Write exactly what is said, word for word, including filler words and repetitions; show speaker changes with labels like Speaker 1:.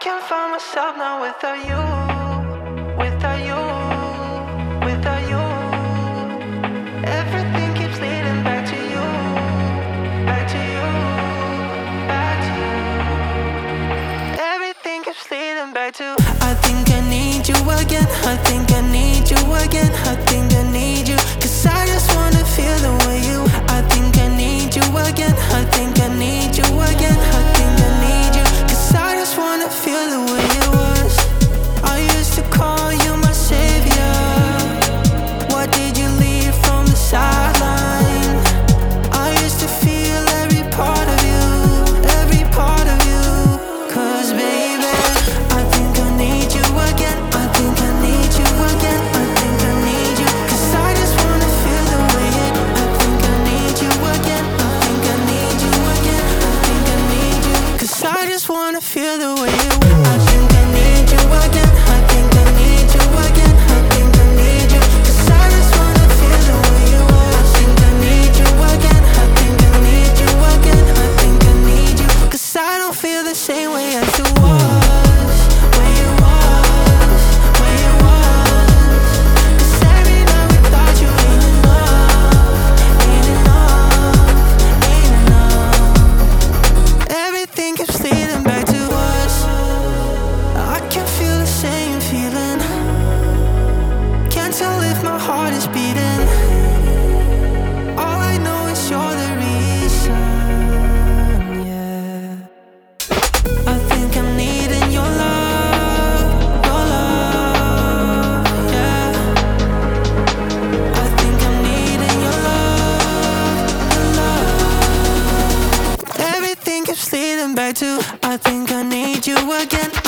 Speaker 1: can't find myself now without you, without you, without you. Everything keeps leading back to you, back to you, back to you. Everything keeps leading back to. I think I need you again. I think I need you again. I think I need you, 'cause I just wanna feel the way you. I think I need you again. I think I need you again. I think I need you, 'cause I just wanna feel the way it was. I used to call you my savior. Why did you leave from the sideline? I used to feel every part of you, every part of you. 'Cause baby, I think I need you again. I think I need you again. I think I need you, 'cause I just wanna feel the way it. I think I need you again. I think I need you again. I think I need you, 'cause I just wanna feel the way it. I think I need you again. I think I need you again. I think I need you, 'cause I just wanna feel the way you are. I think I need you again. I think I need you again. I think I need you, 'cause I don't feel the same way as it was, when you was, when you was. 'Cause every night without you ain't enough, ain't enough, ain't enough. Everything keeps leading back to us. I can feel the same feeling. Can't tell if my heart is beating. All I know is you're the reason, yeah. I think I'm needing your love, your love, yeah. I think I'm needing your love, your love. Everything keeps leading back to. I think I need you again.